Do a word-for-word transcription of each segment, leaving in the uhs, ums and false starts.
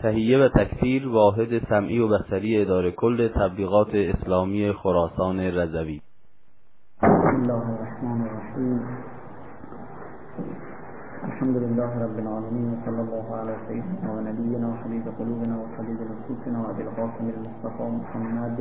تهیه و تکفیر واحد سمعی و بصری اداره کل تبلیغات اسلامی خراسان رضوی. بسم الله الرحمن الرحیم. الحمد لله رب العالمین و صلی الله علی سیدنا و نبینا و حبیب قلوبنا و خلیل نفوسنا و ابی القاسم المصطفى محمد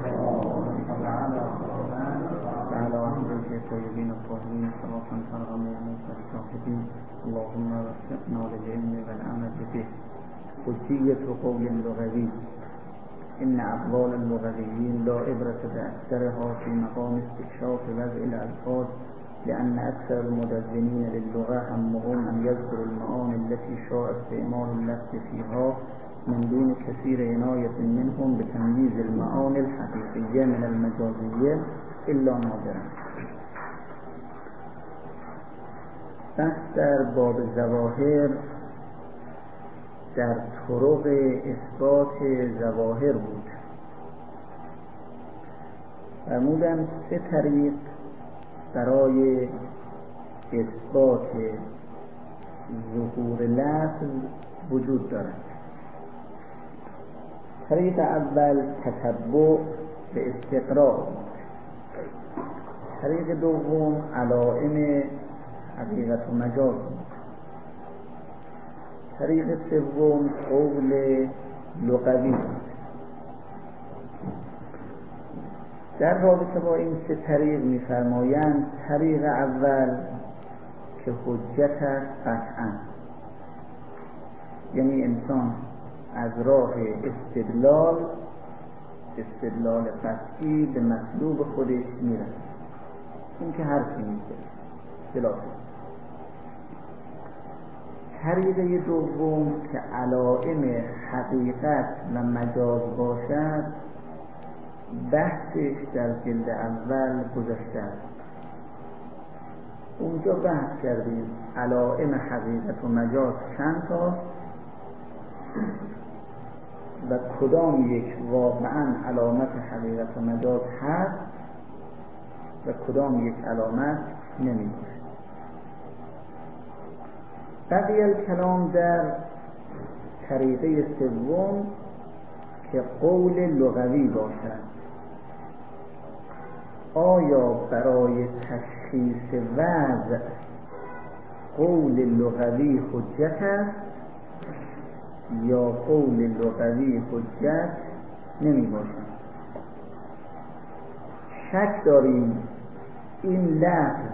و علی آله الطیبین الطاهرین صلاة ترغم موت الشاهدین. اللهم وفقنا للعلم والعمل به. حجیة قول لغوی. إن أقوال اللغويين لا عبرة بأكثرها في مقام استكشاف وضع الألفاظ، لأن أكثر المدونين للغة همهم أن يذكروا المعاني التي شاء استعمال اللفظ فيها من دون كثير عناية منهم بتمييز المعاني الحقيقية من المجازية إلا نادرا. بحث در باب ظواهر در طرق اثبات ظواهر بود. فرمودم سه طریق برای اثبات ظهور لفظ وجود دارد. طریق اول تتبع به استقراء. طریق دوم علائم حقیقت و مجاز. طریق سوم قول لغوی. در رابطه با این سه طریق می‌فرمایند طریق اول که حجت است قطعاً، یعنی انسان از راه استدلال استدلال قطعی به مطلوب خودش میرسه. این که حرفی نیست خلافه. طریقه دوم که علائم حقیقت و مجاز باشد، بحثش در جلد اول گذشته است. اونجا بحث کردیم علائم حقیقت و مجاز چند تاست و کدام یک واقعا علامت حقیقت و مجاز هست و کدام یک علامت نمیشه. بقیه الکلام در طریقه سوم که قول لغوی باشد. آیا برای تشخیص وضع قول لغوی حجت است یا قول لغوی حجت نمی باشد؟ شک داریم این لفظ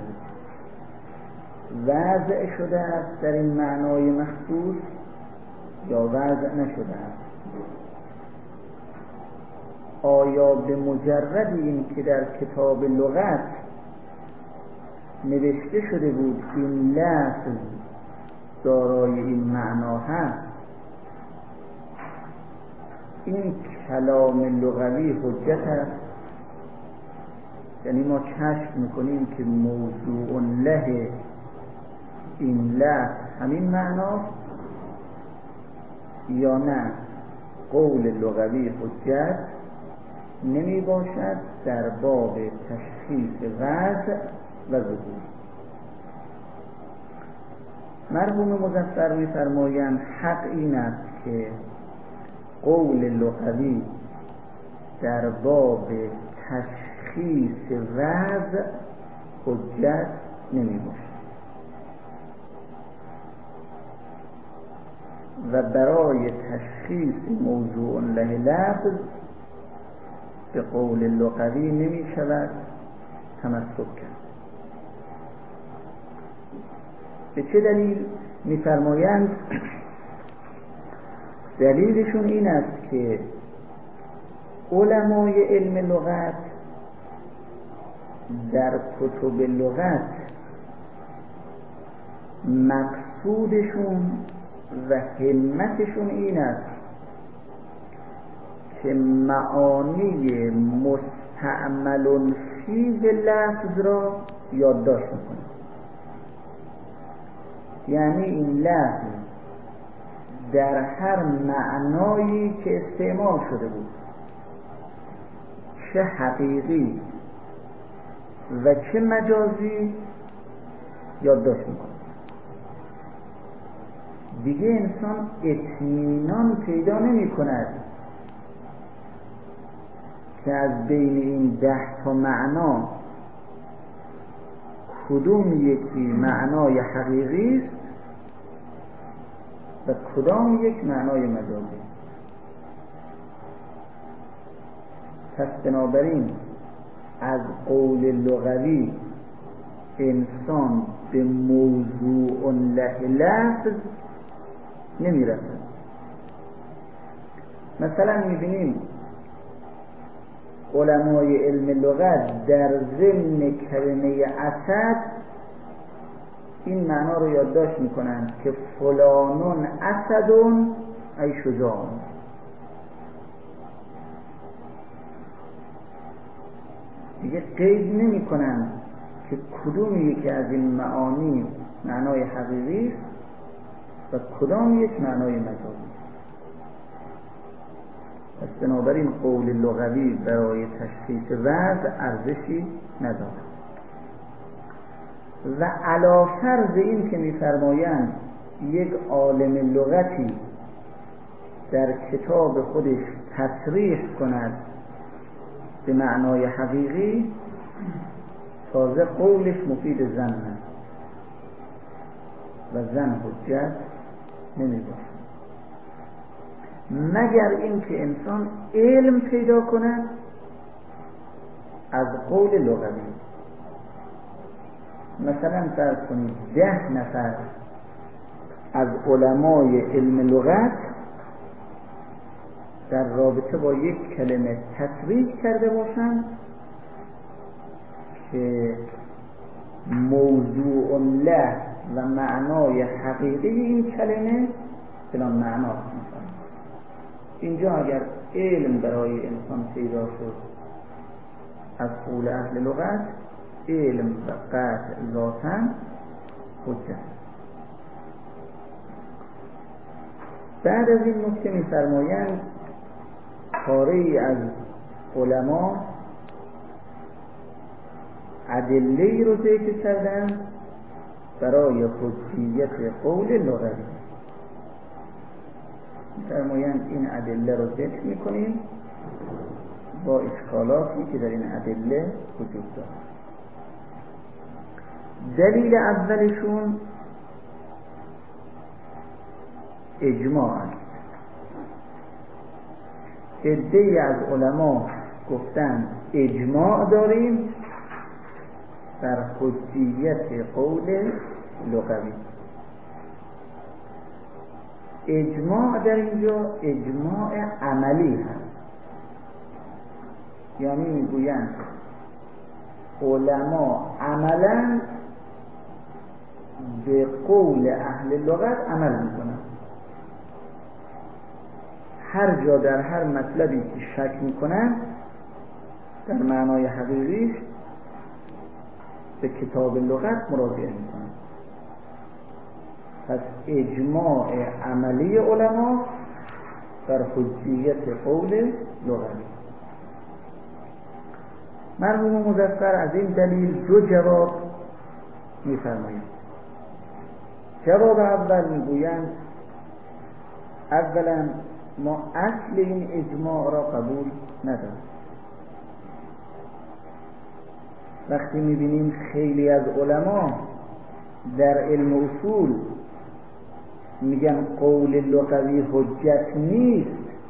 وضع شده است در این معنای مخصوص یا وضع نشده است. آیا به مجرد این که در کتاب لغت نوشته شده بود این لفظ دارای این معنا هست، این کلام لغوی حجت است؟ یعنی ما کشف میکنیم که موضوع له این لفظ همین معناست یا نه قول لغوی حجت نمی باشد در باب تشخیص وضع و ظهور. مرحوم مظفر می فرمایند حق این است که قول لغوی در باب تشخیص وضع حجت نمی باشد و برای تشخیص موضوع له لفظ به قول لغوی نمی شود تمسک کرد. به چه دلیل می فرمایند؟ دلیلشون این است که علمای علم لغت در کتب لغت مقصودشون و همتشون این است که معانی مستعمل فیه لفظ را یادداشت میکنه. یعنی این لفظ در هر معنایی که استعمال شده بود، چه حقیقی و چه مجازی، یادداشت میکنه. دیگه انسان اطمینان پیدا نمی کند که از بین این ده تا معنا کدوم یکی معنای حقیقی است و کدام یک معنای مجازی. پس بنابراین از قول لغوی انسان به موضوع له لفظ نمیرسد. مثلا میبینیم علمای علم لغت در ضمن کلمه اسد این معنا رو یادداشت میکنند که فلانون اسدون ای شجاعون. دیگه قید نمی کنند که کدوم یکی از این معانی معنای حقیقی است و کدام یک معنای مجازی. پس بنابراین قول لغوی برای تشخیص وضع ارزشی ندارد. و علی فرض این که می‌فرمایند یک عالم لغتی در کتاب خودش تصریح کند به معنای حقیقی، تازه قولش مفید زن است و زن حجت نمی‌باشد مگر اینکه انسان علم پیدا کند از قول لغوی. مثلا فرض کنید ده نفر از علمای علم لغت در رابطه با یک کلمه تصریح کرده باشند که موضوع له و معنای حقیقی این کلمه فلان معناست. مثلا اینجا اگر علم برای انسان پیدا شد از قول اهل لغت، علم و قطع ذاتاً حجت. بعد از این نکته می‌فرمایند پاره‌ای از علما ادله‌ای رو ذکر کردن برای حجیت قول لغوی. می‌فرمایند این ادله رو ذکر می‌کنیم با اشکالاتی که در این ادله وجود دارد. دلیل اولشون اجماع است. عده‌ای از علما گفتند اجماع داریم بر حجیت قول لغوی. اجماع در اینجا اجماع عملی هست، یعنی میگویند علما عملاً به قول اهل لغت عمل میکنند. هر جا در هر مطلبی که شک میکنند در معنای حقیقیش به کتاب لغت مراجعه میکنند. پس اجماع عملی علما بر حجیت قول لغوی. مرحوم مظفر از این دلیل دو جواب میفرمایند. جواب اول میگویند اولا ما اصل این اجماع را قبول نداریم. وقتی میبینیم خیلی از علما در علم اصول میگن قول لغوی حجت نیست،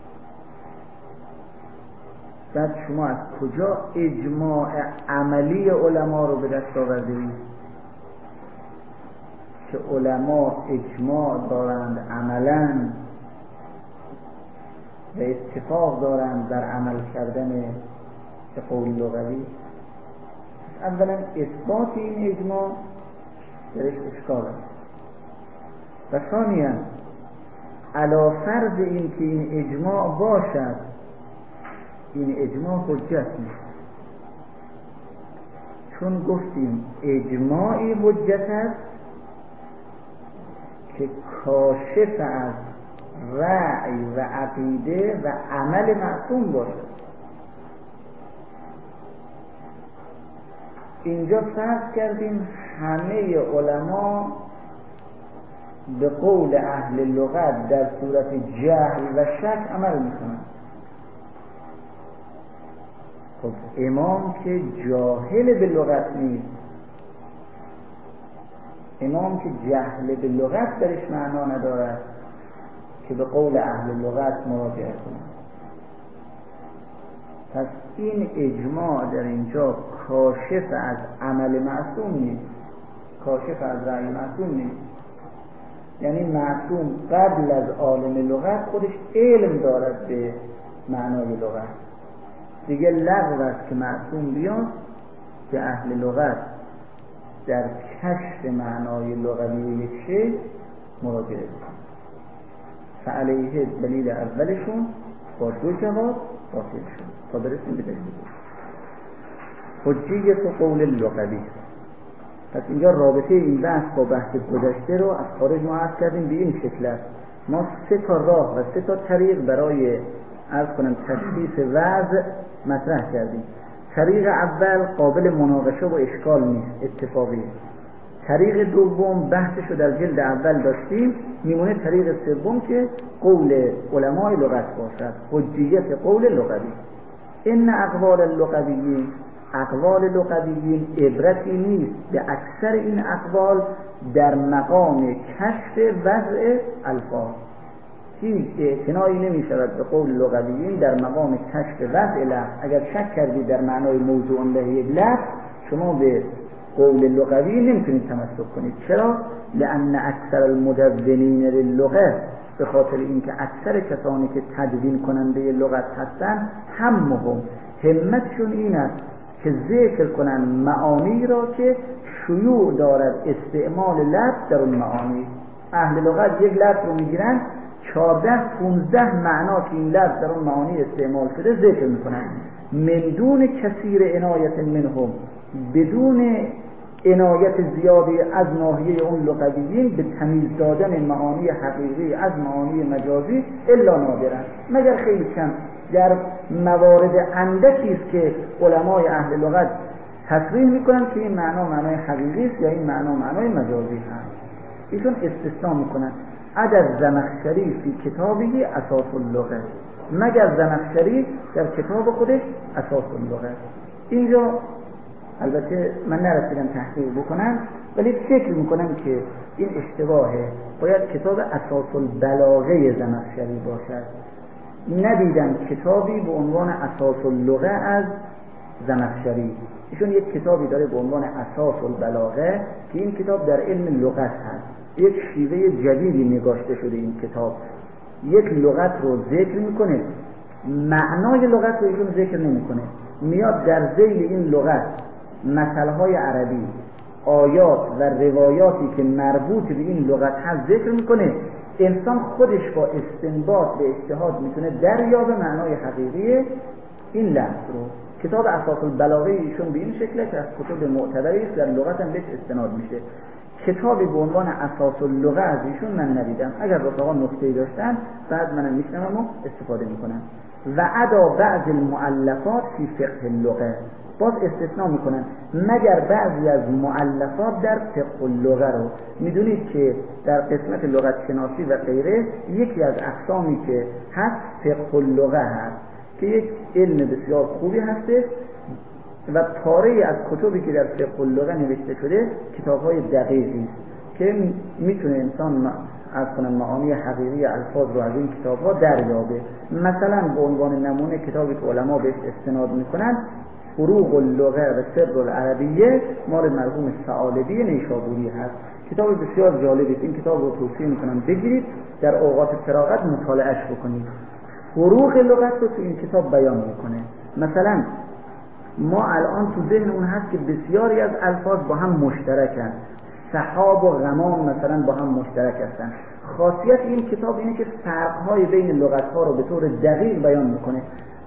بعد شما از کجا اجماع عملی علما رو به دست آوردید که علما اجماع دارند عملاً و اتفاق دارند در عمل کردن به قول لغوی؟ اولا اثبات این اجماع درش اشکال است و ثانیاً علی فرض این که این اجماع باشد، این اجماع حجت نیست. چون گفتیم اجماعی حجت است که کاشف از رأی و عقیده و عمل معصوم باشد. اینجا فرض کردیم همه علما به قول اهل لغت در صورت جهل و شک عمل میکنن. خب امام که جاهل به لغت نیست، امام که جهل به لغت درش معنا ندارد که به قول اهل لغت مراجعه کنند. پس این اجماع در اینجا کاشف از عمل معصوم نیست، کاشف از رأی معصوم نیست. یعنی معصوم قبل از عالم لغت خودش علم دارد به معنای لغت، دیگه لغو است که معصوم بیاد که اهل لغت در کشف معنای لغوی یک شی مراجعه بکنه. فعلیه دلیل اولشون با دو جواب باطل شد. تا برسیم به دلیل حجیت و قول لغوی. پس اینجا رابطه این بحث با بحث گذشته رو از خارج ما عرض کردیم به این شکل است. ما سه تا راه و سه تا طریق برای عرض کنم تشخیص وضع مطرح کردیم. طریق اول قابل مناقشه و اشکال نیست، اتفاقی. طریق دوم بحثشو در جلد اول داشتیم، میمونه طریق سوم که قول علمای لغت باشد، حجیت قول لغوی. ان اقوال اللغویین، اقوال لغویین عبرتی نیست به اکثر این اقوال در مقام کشف وضع الفاظ. هیچ اعتنایی نمی شود به قول لغویین در مقام کشف وضع لفظ. اگر شک کردید در معنای موضوع له یک لفظ، شما به قول لغوی نمیتونید تمسک کنید. چرا؟ لأن اکثر المدونین للغه، به خاطر اینکه اکثر کسانی که تدوین کننده لغت هستند همهم همتشون این است که ذکر کنن معانی را که شیوع دارد استعمال لفظ در اون معانی. اهل لغت یک لفظ رو میگیرن، چهارده پونزده معنا که این لفظ در اون معانی استعمال شده ذکر میکنن، من دون کثیر عنایت منهم، بدون عنایت زیادی از ناحیه اون لغویین به تمیز دادن معانی حقیقی از معانی مجازی الا نادرن، مگر خیلی کم در موارد اندکی است که علمای اهل لغت تصریح میکنن که این معنا معنای حقیقی است یا این معنا معنای مجازی هست. ایشون استثناء میکنن عدد زمخشری فی کتابی اساس اللغه، مگر زمخشری در کتاب خودش اساس اللغه. اینجا البته من نرسیدم تحقیق بکنم، ولی فکر میکنم که این اشتباهه، باید کتاب اساس البلاغه زمخشری باشد. ندیدم کتابی به عنوان اساس اللغه از زمخشری. ایشون یک کتابی داره به عنوان اساس البلاغه که این کتاب در علم لغت هست، یک شیوه جدیدی نگاشته شده. این کتاب یک لغت رو ذکر میکنه، معنای لغت رو ایشون ذکر نمیکنه، میاد در ذیل این لغت مثلهای عربی، آیات و روایاتی که مربوط به این لغت هست ذکر میکنه. انسان خودش با استنباط به اجتهاد میتونه دریابه معنای حقیقی این لفظ رو. کتاب اساس البلاغه ایشون به این شکله که از کتب معتبری است، در لغت هم بهش استناد میشه. کتابی به عنوان اساس اللغه از ایشون من ندیدم. اگر رفقا نکته‌ای داشتن بعد منم میشنوم و استفاده میکنم. و عدا بعض المؤلفات فی فقه اللغه، باز استثناء میکنن مگر بعضی از مؤلفات در فقه اللغه رو. میدونید که در قسمت لغت شناسی و غیره یکی از اقسامی که هست فقه اللغه هست که یک علم بسیار خوبی هسته و پاره از کتبی که در فقه اللغه نوشته شده کتاب‌های دقیقی است که میتونه انسان از کنن معانی حقیقی الفاظ رو از این کتاب‌ها دریابه. مثلا به عنوان نمونه کتابی که علما بهش استناد میکنن فروغ اللغه و سر العربیه مال مرحوم ثعالبی نیشابوری هست. کتاب بسیار جالبی است. این کتاب رو توصیه میکنم بگیرید، در اوقات فراغت مطالعهش بکنید. فروغ لغت رو تو این کتاب بیان میکنه. مثلا ما الان تو ذهن اون هست که بسیاری از الفاظ با هم مشترکن، سحاب و غمام مثلا با هم مشترک هستن. خاصیت این کتاب اینه که فرق‌های بین لغت‌ها رو به طور دقیق بیان میکنه.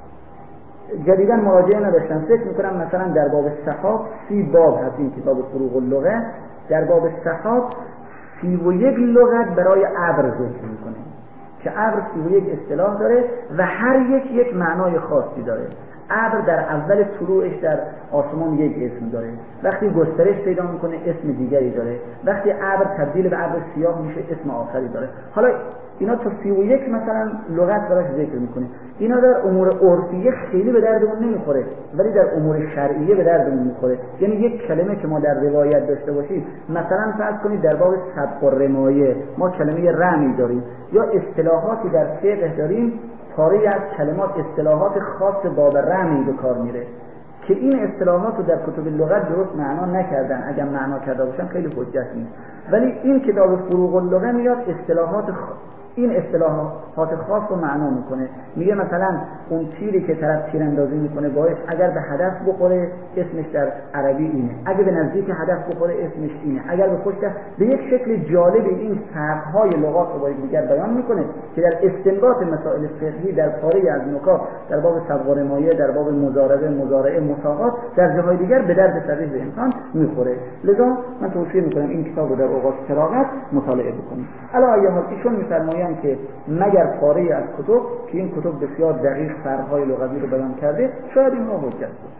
جدیداً مراجعه نداشتم، فکر میکنم مثلا در باب سحاب سی باب هست این کتاب فروغ اللغه. در باب سحاب سی و یک لغت برای ابر ذکر میکنه که ابر سی و یک اصطلاح داره و هر یک یک معنای خاصی داره. ابر در اول طلوعش در آسمان یک اسم داره، وقتی گسترش پیدا میکنه اسم دیگری داره، وقتی ابر تبدیل به ابر سیاه میشه اسم آخری داره. حالا اینا تا سی و یک مثلا لغت براش ذکر میکنه. اینا در امور عرفیه خیلی به دردمون نمیخوره، ولی در امور شرعیه به دردمون میخوره. یعنی یک کلمه که ما در روایت داشته باشیم، مثلا فرض کنید در باب سبق و رمایه ما کلمه رمی داریم، یا اصطلاحاتی در فقه داریم، پاره از کلمات اصطلاحات خاص باب رمی به کار میره که این اصطلاحات رو در کتب لغت درست معنا نکردن. اگر معنا کرده باشن خیلی حجت نیست، ولی این کتاب فروغ اللغه میاد اصطلاحات خ... این اصطلاحات خاص رو معنا میکنه. میگه مثلا اون تیری که طرف تیراندازی میکنه باعث اگر به هدف بخوره اسمش در عربی اینه، اگر به نزدیک هدف بخوره اسمش اینه، اگر به پشت. به یک شکل جالب این فرق‌های لغات رو با یکدیگر بیان میکنه که در استنباط مسائل فقهی در پاره از نکات در باب سبق و رمایه، در باب مضاربه، مضارعه، مساقات، در جاهای دیگر به درد صحیح به انسان میخوره. لذا من توصیه میکنم این کتاب رو در اوقات فراغت مطالعه بکنید. علاوه بر ایشون میفرمایند که مگر پاره از کتب که این کتب بسیار دقیق فرق‌های لغوی رو بیان کرده شاید اینها حجت بود.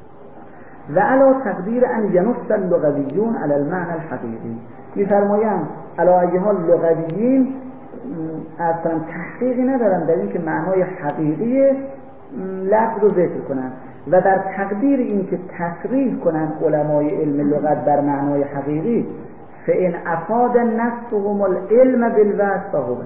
و علا تقدیر ان ینص اللغویون علی المعنى الحقیقی، میفرمایند علی حال لغویین اصلا تحقیقی ندارن در این که معنای حقیقی لفظ رو ذکر کنن و در تقدیر این که تصریح کنن علمای علم لغت بر معنای حقیقی، فإن افاد نصهم العلم بالوصف فهو،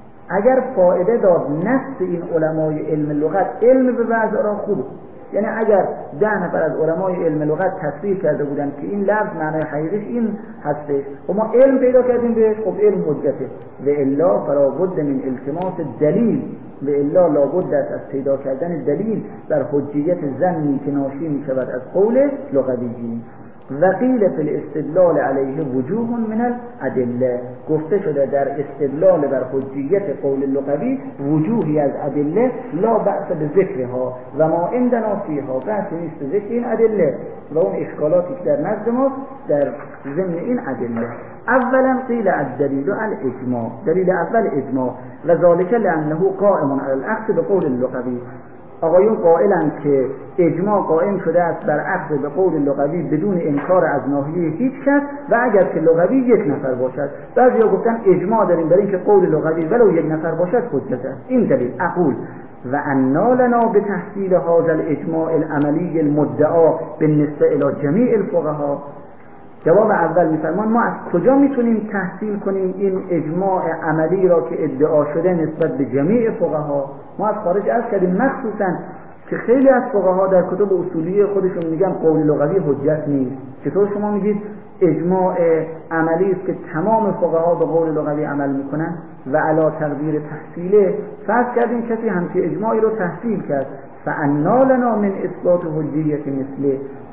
اگر فایده داد نص این علمای علم لغت علم به وضع را خوبه. یعنی اگر ده نفر از علمای علم لغت تصریح کرده بودن که این لفظ معنای حقیقیش این هستش و ما علم پیدا کردیم بهش، خب علم حجته. و الا فلا بد من التماس دلیل، و الا لابد از پیدا کردن دلیل بر حجیت ظنی که ناشی می شود از قول لغویین. وقیل فی الاستدلال علیه وجوه من الادله، گفته شده در استدلال بر حجیت قول لغوی وجوهی از ادله لا بأس به ذکرها و ما عندنا فیها، بحث نیست ذکر این ادله و اون اشکالاتی که در نزد ما در ضمن این ادله. اولا قیل الدلیل الاجماع، دلیل اول اجماع، و ذالک لانه قائم علی الاخذ به قول لغوی، آقایون قائلند که اجماع قائم شده است بر اخذ به قول لغوی بدون انکار از ناحیه هیچ کس و اگر که لغوی یک نفر باشد. بعضیا گفتن اجماع داریم برای اینکه قول لغوی ولو یک نفر باشد حجت است. این دلیل. اقول و انا لنا به تحصیل هذا الاجماع العملی المدعا بالنسبه الی جمیع الفقهاء، جواب اول میفرمان ما از کجا میتونیم تحصیل کنیم این اجماع عملی را که ادعا شده نسبت به جمیع فقها؟ ما از خارج عرض کردیم مخصوصا که خیلی از فقها در کتب اصولی خودشون میگن قول لغوی حجت نیست. چطور شما میگید اجماع عملی است که تمام فقها به قول لغوی عمل میکنن؟ و علا تقدیر تحصیله، فرض کردیم کسی همچین اجماعی رو تحصیل کرد، فانا لنا من اثبات حجیت مثله،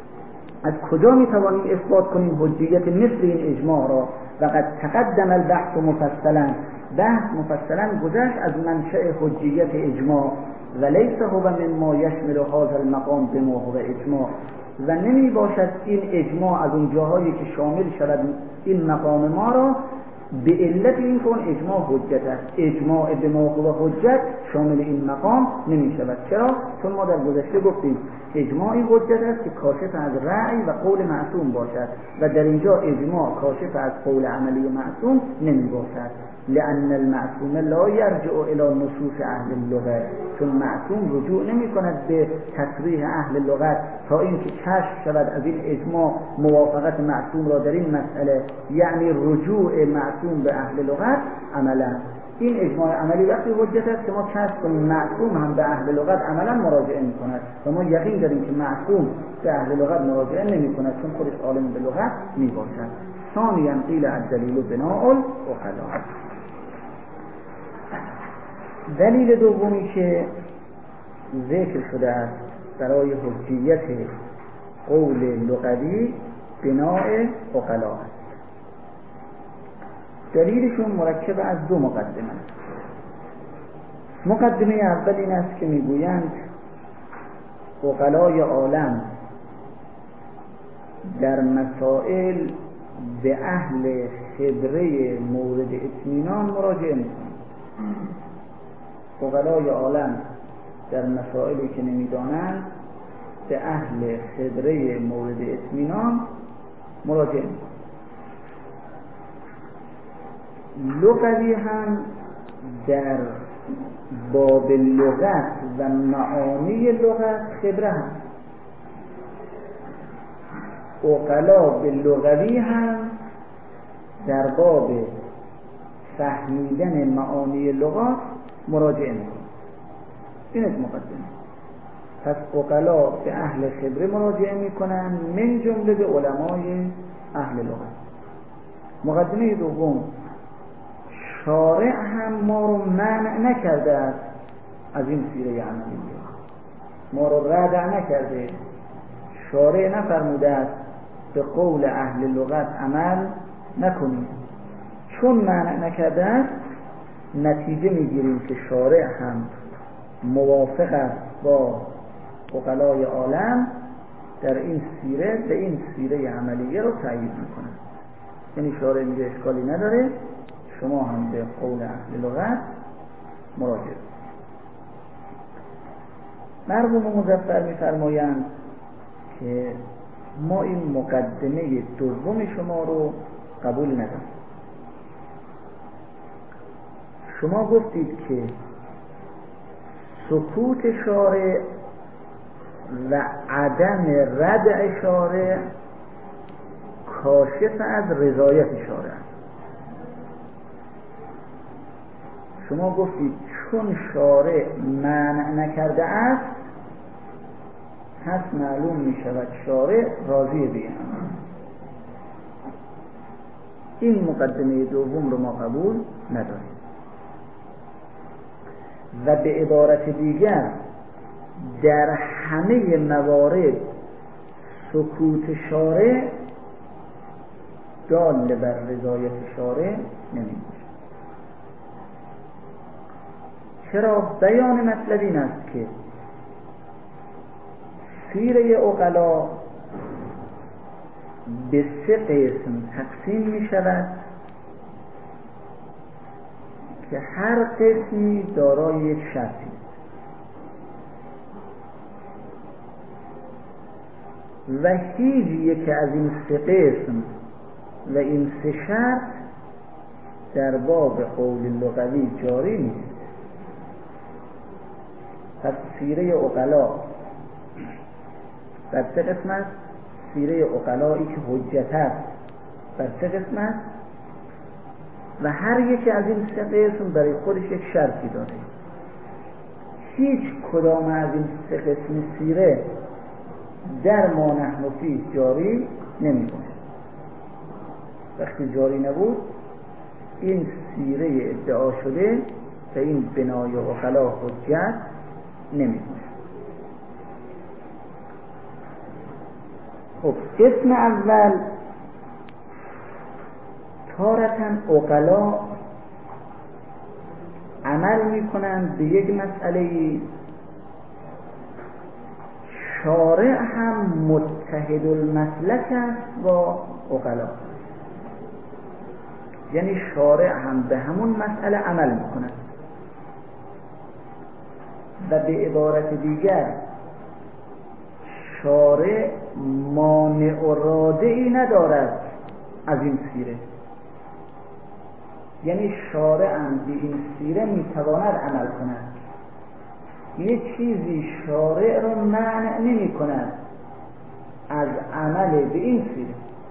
از کجا میتوانیم اثبات کنیم حجیت مثل این اجماع را؟ و قد تقدم البحث مفصلا، بحث مفصلا گذشت از منشأ حجیت اجماع، و لیس هو مما یشمل هذا المقام بما هو اجماع، و نمی باشد این اجماع از اون جاهایی که شامل شود این مقام ما را به علت این کن اجماع حجت است. اجماع به موقع حجت شامل این مقام نمی شود. چرا؟ چون ما در گذشته گفتیم اجماعی حجت است که کاشف از رأی و قول معصوم باشد و در اینجا اجماع کاشف از قول عملی معصوم نمی باشد. لأن المعصوم لا يرجع الى نصوص اهل اللغت، چون معصوم رجوع نمی کند به تصریح اهل لغت تا اینکه کشف شود از این اجماع موافقت معصوم را در این مسئله، یعنی رجوع معصوم به اهل لغت عملا. این اجماع عملی وقتی حجت است که ما کشف کنیم معصوم هم به اهل لغت عملا مراجعه می کند و ما یقین داریم که معصوم به اهل لغت مراجعه نمی کند چون خودش عالم به لغت می باشد. ثانیاً قیل الدلیل بناء العقلاء، دلیل دومی که ذکر شده است برای حجیت قول لغوی بناء عقلاء است. دلیلشون مرکب از دو مقدمه است. مقدمه اول این است که میگویند عقلای عالم در مسائل به اهل خبره مورد اطمینان مراجعه میکنند. عقلای عالم در مسائلی که نمیدانند به اهل خبره مورد اطمینان مراجعه میکنه. لغوی هم در باب لغت و معانی لغت خبره هم، عقلا به لغوی هم در باب فهمیدن معانی لغات مراجعه میکنه. این از مقدمه. پس عقلا به اهل خبره مراجعه میکنن، من جمله به علمای اهل لغت. مقدمه دوم، شارع هم ما رو منع نکرده است از این سیره عملیه، ما رو ردع نکرده. شارع نفرموده است به قول اهل لغت عمل نکنید. چون منع نکرده است نتیجه میگیریم که شارع هم موافق است با عقلای عالم در این سیره، به این سیره عملیه رو تأیید میکنه. یعنی شارع میگه اشکالی نداره، شما هم به قول اهل لغت مراجعه. مرحوم مظفر میفرمایند که ما این مقدمه دوم شما رو قبول نداریم. شما گفتید که سکوت شارع و عدم ردع شارع کاشف از رضایت شارع. شما گفتید چون شارع منع نکرده است پس معلوم می شود شارع راضی به این مقدمه دوم رو ما قبول نداریم. و به عبارت دیگر در همه موارد سکوت شارع دال بر رضایت شارع نمی باشد. چرا؟ بیان مطلب این است که سیره عقلا به سه قسم تقسیم می شود که هر قسمی دارای یک شرطی است و هیچ یک از این سه قسم و این سه شرط در باب قول لغوی جاری نیست. پس سیره عقلا در سه قسم است. سیره عقلایی که حجت است در سه قسم است و هر یک از این سه قسم برای خودش یک شرطی داره. هیچ کدام از این سه قسم سیره در ما نحن فیه جاری نمی باشه. وقتی جاری نبود این سیره ادعا شده و این بنای عقلا حجت نمی باشه. خب قسم اول تارتاً عقلا عمل می کنند به یک مسئله، شارع هم متحد المسلک است با عقلا، یعنی شارع هم به همون مسئله عمل می کند و به عبارت دیگر شارع مانع و رادعی ندارد از این سیره. یعنی شارع هم به این سیره میتواند عمل کند. یک چیزی شارع را منع نمی کند از عمل به این سیره.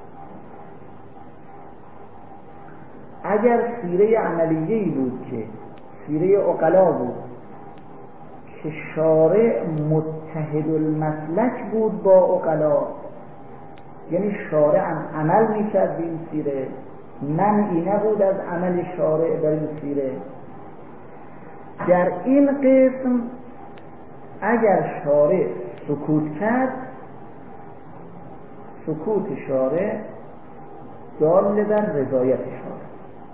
اگر سیره عملیه‌ای بود که سیره عقلا بود که شارع متحد المسلک بود با عقلا، یعنی شارع هم عمل میکرد به این سیره، منعی نبود از عمل شارع در این سیره، در این قسم اگر شارع سکوت کرد، سکوت شارع دال بر رضایت شارع.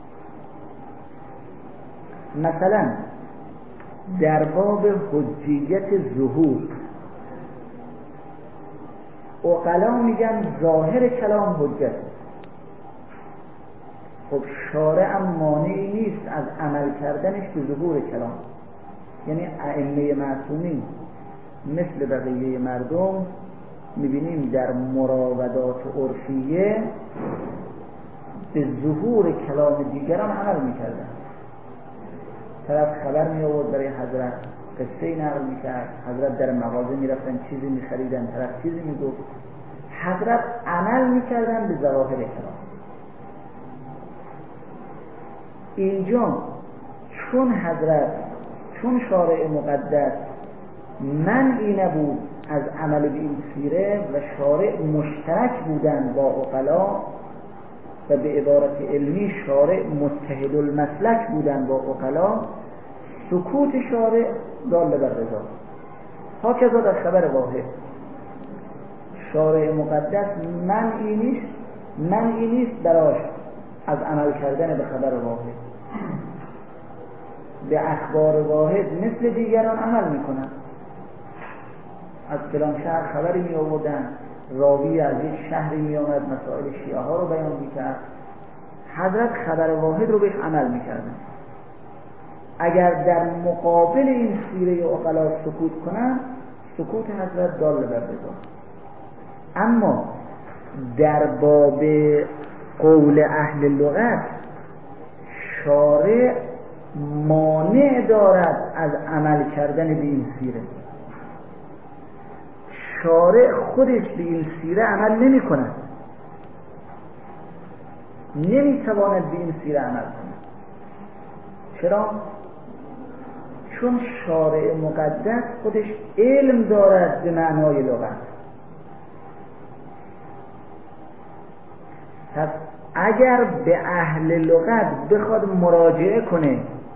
مثلا در باب حجیت ظهور عقلا میگن ظاهر کلام حجت، خب شارع هم مانعی نیست از عمل کردنش به ظهور کلام. یعنی ائمه معصومین مثل بقیه مردم میبینیم در مراودات عرفیه به ظهور کلام دیگران عمل میکردن. طرف خبر می آورد برای حضرت، قصه نقل میکرد، حضرت در مغازه میرفتن چیزی میخریدن، طرف چیزی میگفت، حضرت عمل میکردن به ظواهر کلام. اینجا چون حضرت چون شارع مقدس منعی نبود از عمل به این سیره و شارع مشترک بودن با عقلا و به عبارت علمی شارع متحد المسلک بودن با عقلا، سکوت شارع دال بر رضا. هاکذا در خبر واحد شارع مقدس منعی نیست منعی نیست براش از عمل کردن به خبر واحد. به اخبار واحد مثل دیگران عمل میکنن. از فلان شهر خبری می آوردن، راوی از یک شهری می آمد مسائل شیعه ها رو بیان میکرد، حضرت خبر واحد رو بهش عمل میکردن. اگر در مقابل این سیره عقلا سکوت کنن، سکوت حضرت دال بر رضا. اما در باب قول اهل لغت شارع مانع دارد از عمل کردن به این سیره. شارع خودش به این سیره عمل نمی کند، نمی تواند به این سیره عمل کند. چرا؟ چون شارع مقدس خودش علم دارد به معنای لغت. پس اگر به اهل لغت بخواد مراجعه کنه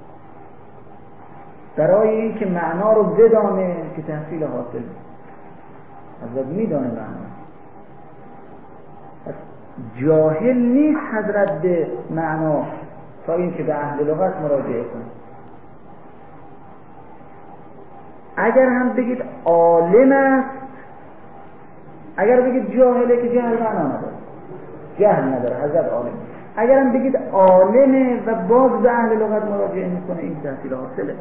برای اینکه معنا رو بدانه که تحصیل حاصل حضرت میدانه معنا، پس جاهل نیست حضرت به معنا تا اینکه به اهل لغت مراجعه کنه. اگر هم بگید عالم است، اگر بگید جاهله که جهل معنا نداره، جهل نداره، حضرت عالم. اگر هم بگید عالمه و باز به اهل لغت مراجعه میکنه، این تحصیل حاصله.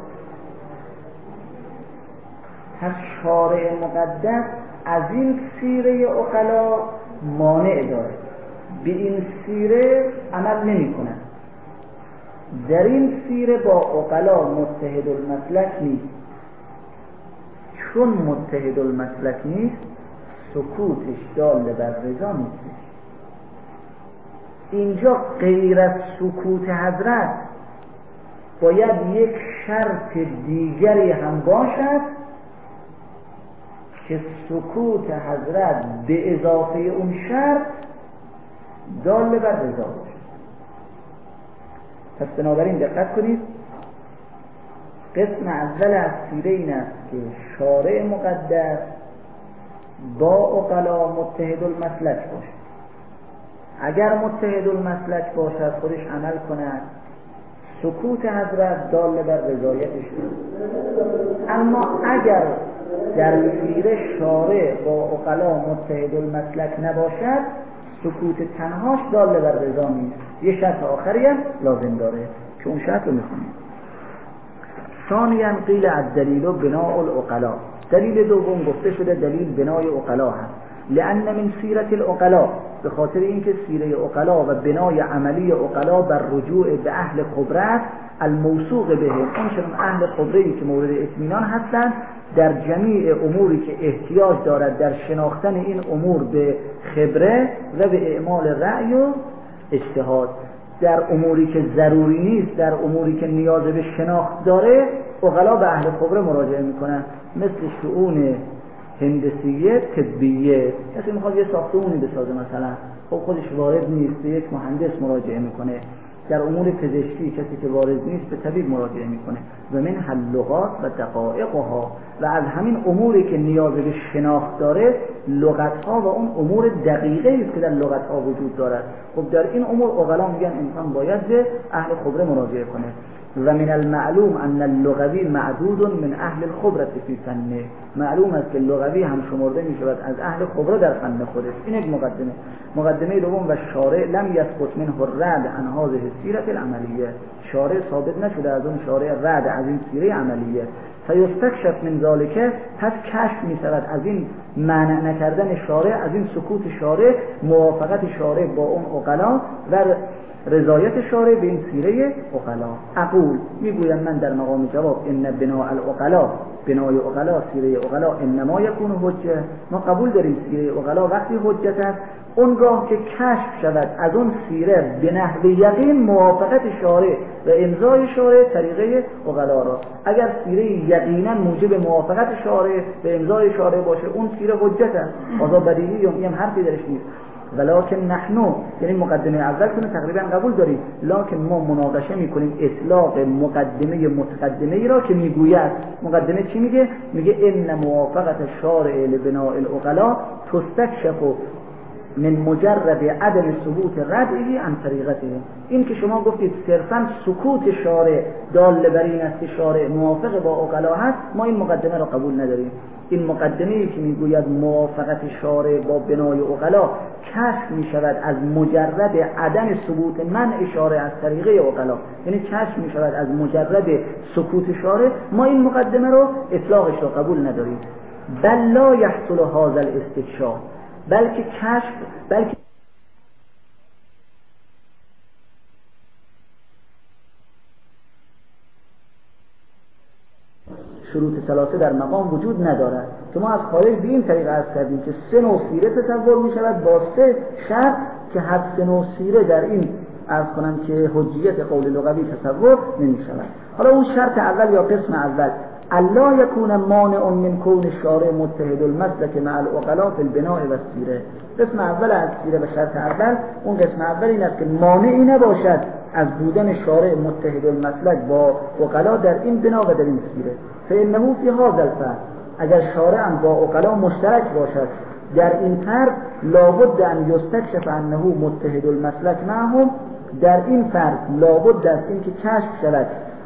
پس شارع مقدس از این سیره عقلا مانع داره، به این سیره عمل نمی کنه. در این سیره با عقلا متحد المسلک نیست. چون متحد المسلک نیست، سکوتش دال بر رضا نیست. اینجا غیر از سکوت حضرت باید یک شرط دیگری هم باشد که سکوت حضرت به اضافه اون شرط دال بر رضا باشد. پس بنابراین دقت کنید، قسم اول از سیره این است که شارع مقدس با عقلا متحد المسلک باشد. اگر متحد المسلک باشد خودش عمل کند، سکوت حضرت دال بر رضایتش بود. اما اگر در سیره شارع با عقلا متحد المسلک نباشد، سکوت تنهاش دال بر رضا نیست. یه شرط آخری هم لازم داره که اون شرط رو میخونیم. ثانیاً قیل الدلیل بناء العقلا. دلیل دوم گفته شده دلیل بنای عقلا هست. لأن من سیرت العقلا، به خاطر اینکه سیره عقلا و بنای عملی عقلا بر رجوع به اهل خبرت الموثوق به، اون چنان اهل خبره‌ای که مورد اطمینان هستند در جمیع اموری که احتیاج دارد در شناختن این امور به خبره و به اعمال رأی و اجتهاد. در اموری که ضروری نیست، در اموری که نیاز به شناخت داره، عقلا به اهل خبره مراجعه میکنن، مثل شؤون هندسیه طبیه. کسی میخواد یه ساختمونی بسازه مثلا، خب خودش وارد نیست، به یک مهندس مراجعه میکنه. در امور پزشکی کسی که وارد نیست به طبیب مراجعه میکنه. و من لغات و دقایقها، و از همین اموری که نیاز به شناخت داره لغتها و اون امور دقیقه است که در لغتها وجود دارد. خب در این امور عقلا میگن انسان باید به اهل خبره مراجعه کنه. و من المعلوم ان اللغوی معدود من اهل الخبره فی فنه. معلوم است که لغوی هم شمرده می شود از اهل خبره در فن خودش. این یک مقدمه. مقدمه دوم و شارع لم یثبت منه الرد عن هذه السیره العملیه. شارع ثابت نشده از اون شارع رد از این سیره عملیه. فیستکشف من ذالک، پس کشف می شود از این مانع نکردن شارع، از این سکوت شارع، موافقت شارع با اون عقلا و رضایت شارع به این سیره عقلا. اقول، میگویم من در مقام جواب، ان بناء العقلا، بنای عقلا، سیره عقلا، انما یکون حجه، ما قبول داریم سیره عقلا وقتی حجت است اونگاه که کشف شود از اون سیره به نحو یقین موافقت شارع و امضای شارع طریقه عقلا را. اگر سیره یقینا موجب موافقت شارع و امضای شارع باشه اون سیره حجت است، آزاد بدیهی هم هم حرفی درش نیست. ولکن نحنو، یعنی مقدمه اول کنه تقریبا قبول داریم، لکن ما مناقشه میکنیم اطلاق مقدمه متقدمه ای را که میگوید. مقدمه چی میگه؟ میگه ان موافقت شارع لبناء العقلا تستکشف من مجرد عدم ثبوت ردعی عن طریقته. این که شما گفتید صرفا سکوت شارع دال بر این است که شارع موافق با عقلا هست، ما این مقدمه را قبول نداریم. این مقدمه ای که میگوید موافقت شارع با بنای عقلا کشف می شود از مجرد عدم ثبوت منع شارع از طریقه عقلا، یعنی کشف می شود از مجرد سکوت شارع، ما این مقدمه رو اطلاقش رو قبول نداریم. بل لا یحصل هذا الاستکشاف، بلکه کشف، بلکه شروط ثلاثه در مقام وجود ندارد که ما از خارج به این طریق عرض کردیم که سه نوع سیره تصور می شود با سه شرط که هر سه نوع سیره در این عرض کنم که حجیت قول لغوی تصور نمی شود. حالا اون شرط اول یا قسم اول، الا یکون مانع من کون شارع متحد المسلک مع العقلا فی البناء و السیره. قسم اول از سیره و شرط اول، اون قسم اول این است که مانعی نباشد از بودن شارع متحد المسلک با عقلا در این بنا و در این سیره. فانه فی هذا الفرد، اگر شارع هم با عقلا مشترک باشد در این فرد، لابد ان یستکشف انه متحد المسلک معهم، در این فرد لابد است این که کشف شود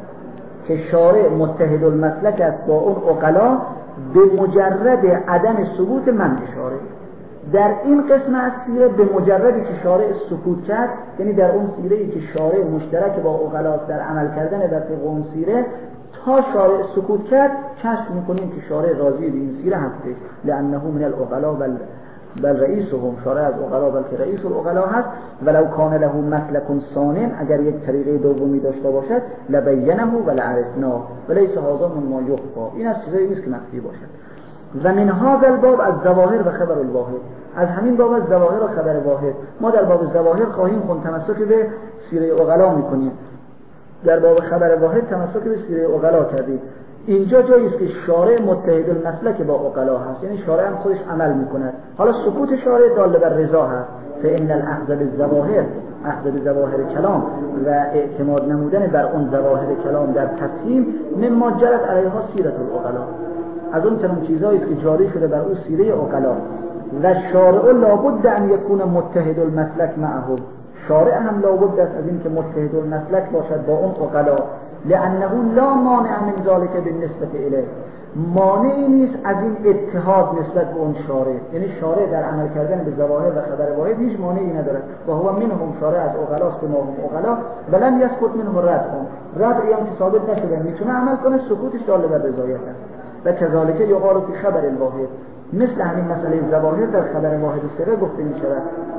که شارع متحد المسلک است با اون عقلا به مجرد عدم ثبوت منع شارع. در این قسم از سیره به مجردی که شارع سکوت کرد، یعنی در اون سیره‌ای که شارع مشترک با عقلا در عمل کردن در طبق اون سیره، تا شارع سکوت کرد کشف میکنیم که شارع راضی به این سیره هستش، لانه من العقلا بل بل رئیسهم، شارع از عقلا بلکه رئیس العقلا هست. ولو کان له مسلک ثانٍ، اگر یک طریقه دومی داشته باشد، لبینه ولعرفنا ولیس هذا من ما یخفی، این از چیزایی نیست که مخفی باشد. و من هذا الباب از ظواهر و خبر الواحد، از همین باب از ظواهر و خبر واحد. ما در باب ظواهر خواهیم خون تمسک به سیره عقلا میکنیم، در باب خبر واحد تمسک به سیره عقلا کردیم. اینجا جایی است که شارع متحد المسلک با عقلا هست، یعنی شارع هم خودش عمل میکند. حالا سکوت شارع دال بر رضا هست. فإن الأخذ بالظواهر، اخذ به ظواهر کلام و اعتماد نمودن بر اون ظواهر کلام در تفهیم، مما جرت علیها سیرة العقلا، از اون چنان چیزایی که جاری شده بر اون سیره عقلا. و شارع لابد ان یکون متحد المسلک معهم، شارع هم لابد است از این که متحد المسلک باشد با اون عقلا، لانه لا مانع من ذلك بالنسبه الیه، مانعی نیست از این اتحاد نسبت به اون شارع، یعنی شارع در عمل کردن به ظواهر و خبر واحد هیچ مانعی ندارد. و هو منهم، شارع از عقلاست که ما هم عقلا، ولم یثبت منهم ردهم، ردعی هم که ثابت نشده میتونه عمل کنه، سکوتش دال بر رضایت است. و کذالک یقال فی خبر الواحد، مثل همین مسئله ظواهر در خبر واحد سره گفته می شود.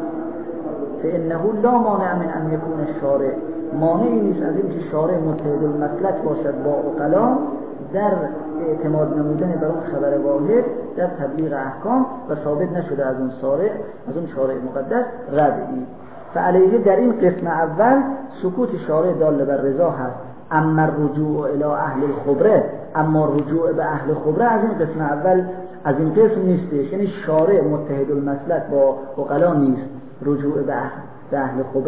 فانه لا مانع من ان یکون الشارع، مانعی نیست از این که شارع متحد المسلک باشد با عقلا در اعتماد نمودن بر اون خبر واحد در تبلیغ احکام و ثابت نشده از اون شارع، از اون شارع مقدس ردعی. فعلیه در این قسم اول سکوت شارع دال بر رضا هست. اما رجوع الی اهل الخبره، اما رجوع به اهل خبره از این قسم اول از این قسم نیستش، یعنی شارع متحد المسلک با عقلا نیست. رجوع به اهل, به اهل خبره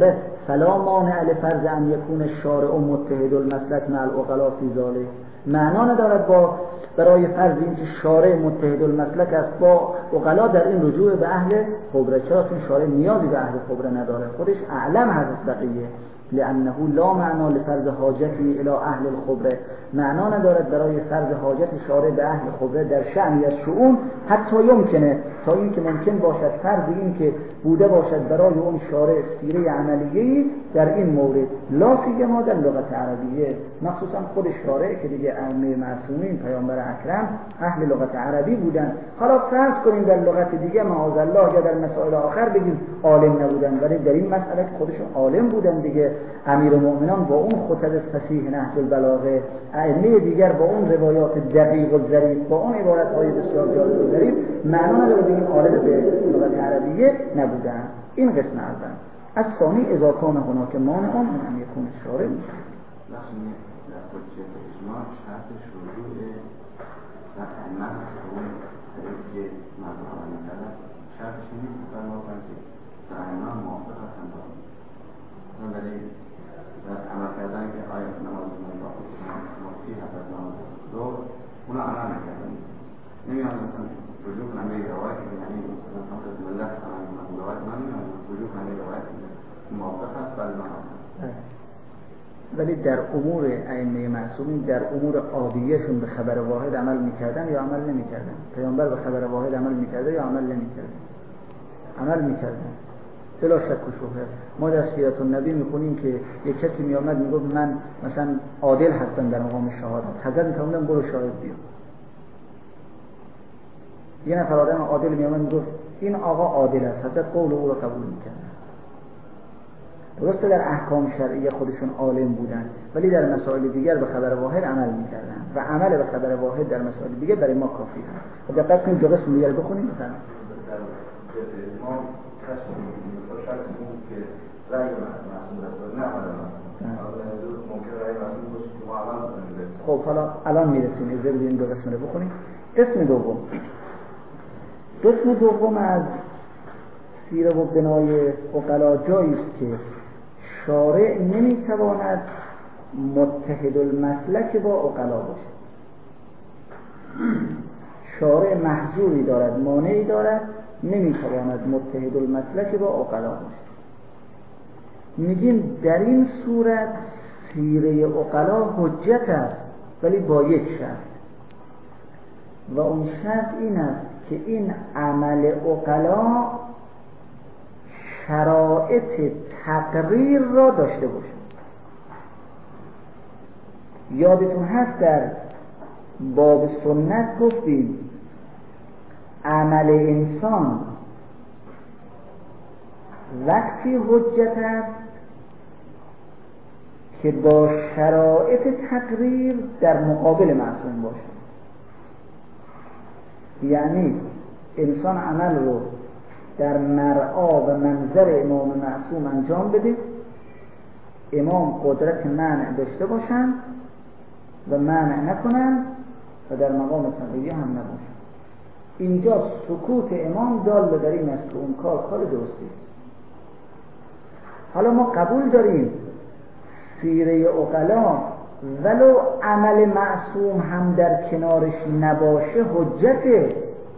فلا مانع لفرض ان یکون الشارع متحد المسلک مع العقلاء فی ذلک. معنا ندارد با برای فرض اینکه شارع متحد المسلک است با عقلا در این رجوع به اهل خبره. چرا؟ چون شارع نیازی به اهل خبره نداره، خودش اعلم هست از بقیه. لانه لا معنا لفرض حاجتی الى اهل الخبره، معنا ندارد برای فرض حاجت شارع به اهل خبره در شأنی از شؤون، حتی یمکنه تا این که ممکن باشد فرض این که بوده باشد برای اون شارع سیره عملیه‌ای در این مورد، لا سیما در لغت عربیه، مخصوصا خود شارع که دیگه ائمه معصومین پیامبر اکرم اهل لغت عربی بودن. حالا فرض کنیم در لغت دیگه معاذالله یا در مسائل آخر بگیم عالم نبودن، ولی در این مسئله خودشون عالم بودن دیگه. امیرالمومنان با اون خطب فصیح نهج البلاغه، ائمه دیگر با اون روایات دقیق و ظریف، با اون عبارت‌های بسیار جالب و ظریف، معنا نداره بگیم عالم به لغت عربیه نبودن. این قسم اول. از ثانی اذا کان هناک مانع من یکون الشارع میشه. لازم در حجت اجماع شرطش رجوع در عمل اون طریقی مذهب می‌کردن، شرطش نیست فرمودن که در عمل موافق هستند. من برای در عمل کردن که آیا نماز مفتی هست از نماز دو اونا عمل نکردن، نمیان مثلا رجوع کنم به روایت، یعنی مثلا حضرت ملت عمل کنم روایت، من نمیان رجوع کنم به روایت موافق هست بل نماز. ولی در امور ائمه معصومین در امور عادیهشون به خبر واحد عمل میکردن یا عمل نمیکردن؟ پیامبر به خبر واحد عمل میکرده یا عمل نمیکرده؟ عمل میکردن بلا شک و شبهه. ما در سیرت النبی میخونیم که یک کسی میامد میگفت من مثلا عادل هستم در مقام شهادت، حضرت میفرمودن برو شاهد بیار. یه نفر آدم عادل میامد میگفت این آقا عادل است، حضرت قول او را قبول میکردن. درسته در احکام شرعی خودشون عالم بودن، ولی در مسائل دیگر به خبر واحد عمل میکردن و عمل به خبر واحد در مسائل دیگر برای ما کافی است. دقت کنید جلوی دیگر بخونیم مثلا ما کشف می‌کنیم شرط این که رأی معصوم است نه ممکن رأی معصوم باشه که ما عمل کنیم. خب حالا الان میرسیم اجازه بدین دو قسم رو بخونیم. قسم دوم قسم دوم از سیره و بنای عقلا جایی است که شارع نمیتواند متحد المسلک با عقلا باشه. شارع محظوری دارد، مانعی دارد، نمیتواند متحد المسلک با عقلا باشه. میگیم در این صورت سیره عقلا حجت است، ولی با یک شرط، و اون شرط این است که این عمل عقلا شرایط تقریر را داشته باشه. یادتون هست در باب سنت گفتیم عمل انسان وقتی حجت است که با شرایط تقریر در مقابل معصوم باشه. یعنی انسان عمل رو در مرعا و منظر امام معصوم انجام بده، امام قدرت منع داشته باشن و منع نکنن و در مقام تقییه هم نباشن. اینجا سکوت امام دال در این است که اون کار کار درستی. حالا ما قبول داریم سیره عقلا ولو عمل معصوم هم در کنارش نباشه حجته،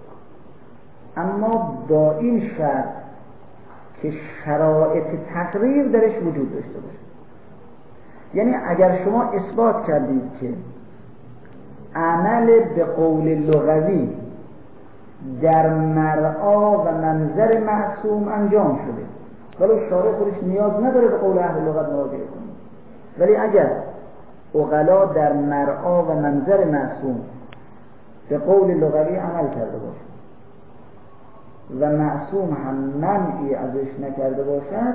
اما با این شرط که شرایط تقریر درش وجود داشته باشه. یعنی اگر شما اثبات کردید که عمل به قول لغوی در مرعا و منظر معصوم انجام شده، ولی شارع خودش نیاز نداره به قول اهل لغت مراجعه کنه، ولی اگر عقلا در مرعا و منظر معصوم به قول لغوی عمل کرده باشه و معصوم هم منعی ازش نکرده باشد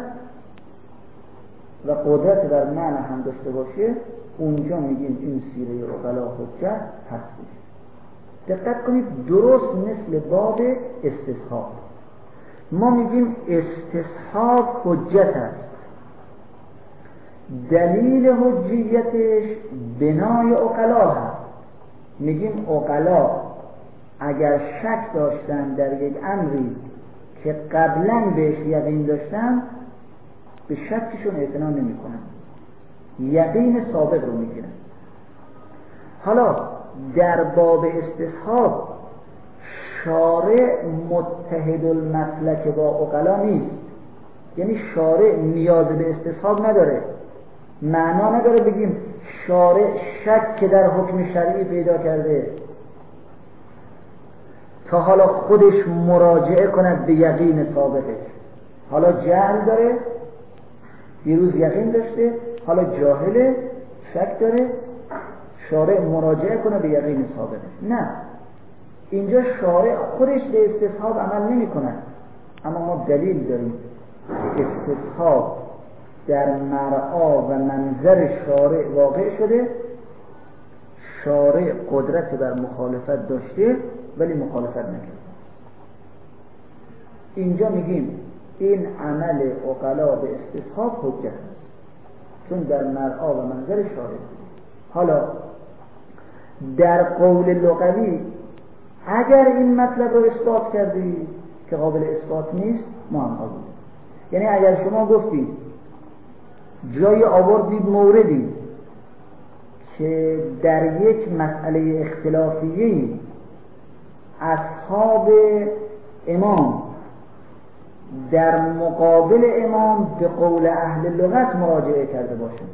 و قدرت در منع هم داشته باشه، اونجا میگیم این سیره عقلا حجت هستش. دقت کنید درست مثل باب استصحاب ما میگیم استصحاب حجت است، دلیل حجیتش بنای عقلا هست. میگیم عقلا اگر شک داشتن در یک امری که قبلا بهش یقین داشتن، به شکشون اعتنا نمی کنن، یقین ثابت رو میگیرن. حالا در باب استصحاب شارع متحد المسلک با عقلا نیست، یعنی شارع نیاز به استصحاب نداره. معنا نداره بگیم شارع شک در حکم شرعی پیدا کرده تا حالا خودش مراجعه کند به یقین ثابتش. حالا جهل داره، دیروز یقین داشته، حالا جاهله، شک داره، شارع مراجعه کنه به یقین ثابتش. نه، اینجا شارع خودش به استصحاب عمل نمی کند، اما ما دلیل داریم که استصحاب در مرعا و منظر شارع واقع شده. شارع قدرت بر مخالفت داشته ولی مخالفت نکرد. اینجا میگیم این عمل عقلا به استصحاب حجت است، چون در مرعا و منظر شارع. حالا در قول لغوی اگر این مطلب رو اثبات کردی که قابل اثبات نیست، ما هم قبول. یعنی اگر شما گفتید جای آوردید موردی که در یک مسئله اختلافیه‌ای اصحاب امام در مقابل امام به قول اهل لغت مراجعه کرده باشند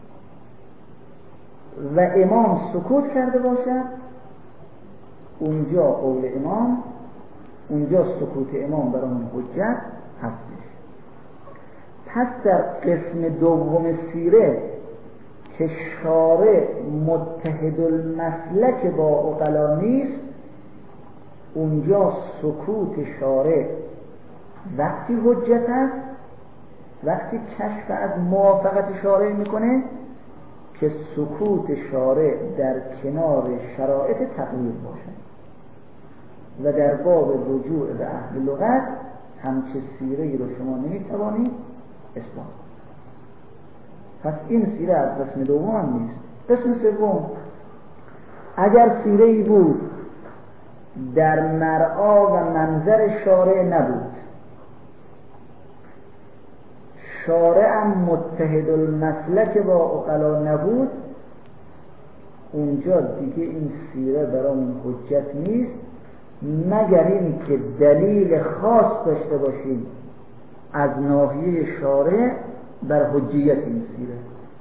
و امام سکوت کرده باشد، اونجا قول امام، اونجا سکوت امام برامون حجت هستش. پس در قسم دوم سیره که شارع متحد المسلک با عقلا نیست، اونجا سکوت شارع وقتی حجت است، وقتی کشف از موافقت شارع میکنه که سکوت شارع در کنار شرایط تقریر باشد. و در باب رجوع به اهل لغت همچه سیره ای رو شما نمیتوانید اثبات. پس این سیره از قسم دوم هم نیست. قسم سوم، اگر سیره ای بود در مرعا و منظر شارع نبود، شارع هم متحد المسلک با عقلا نبود، اونجا دیگه این سیره برامون حجت نیست، مگر این که دلیل خاص داشته باشیم از ناحیه شارع بر حجیت این سیره.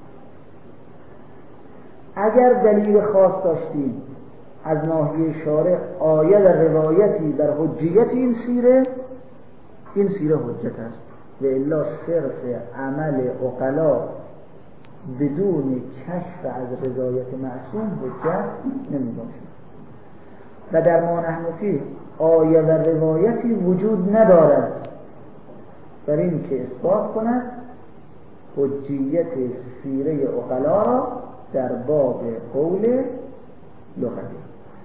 اگر دلیل خاص داشتیم از ناحیه شارع آیه و روایتی بر حجیت این سیره، این سیره حجت است. و الا صرف عمل عقلا بدون کشف از رضایت معصوم حجت نمی باشد. و در ما نحن فیه آیه و روایتی وجود ندارد بر این که اثبات کند حجیت سیره عقلا را در باب قول لغوی.